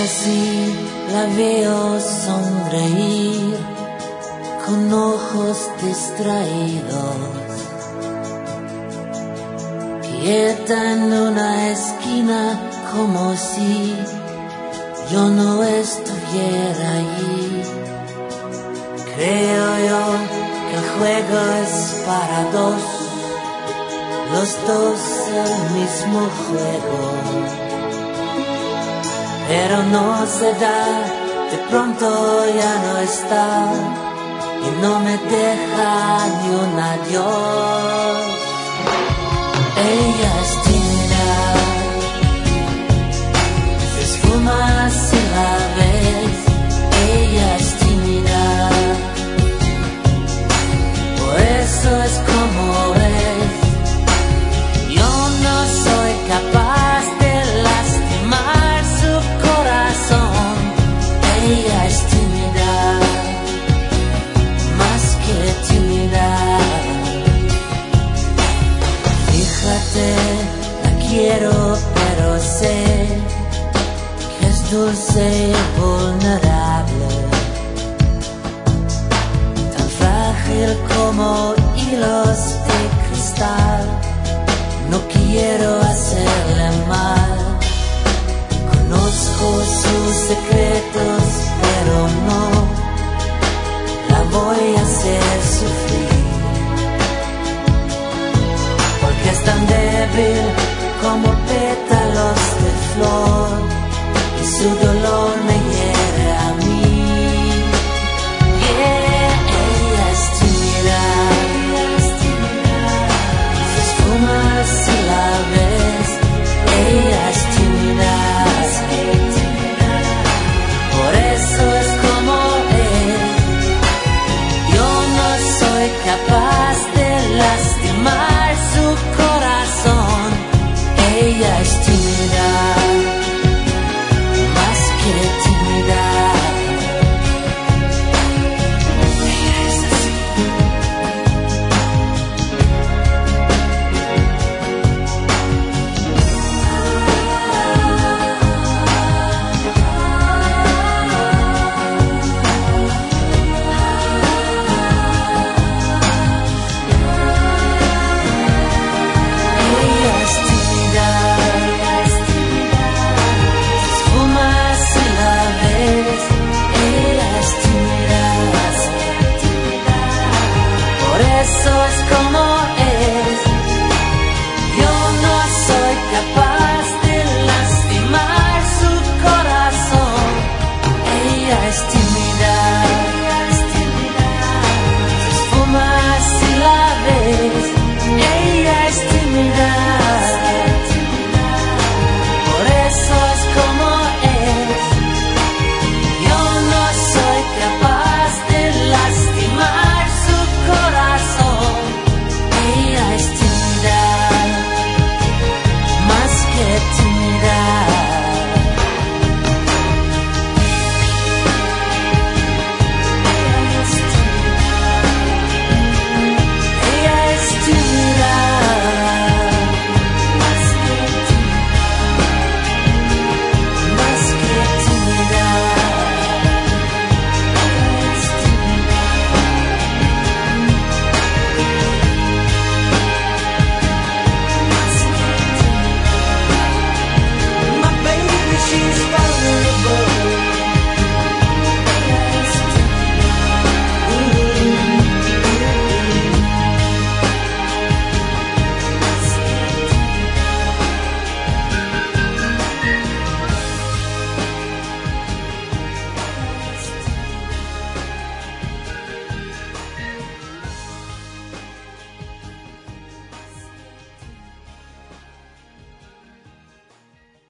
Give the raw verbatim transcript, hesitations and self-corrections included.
así la veo sonreír con ojos distraídos, quieta en una esquina como si yo no estuviera allí. Creo yo que el juego es para dos, los dos el mismo juego, pero no se da, de pronto ya no está y no me deja ni un adiós. Ella es tímida, se esfuma si la ves. Ella es tímida, por eso es como es. Yo no soy capaz de lastimar su corazón. Ella es tímida, más que tímida. Fíjate, la quiero, pero sé que es dulce y vulnerable, tan frágil como hilos de cristal. No quiero hacerle mal, conozco sus secretos, pero no la voy a hacer sufrir, porque es tan débil como pétalos de flor y su dolor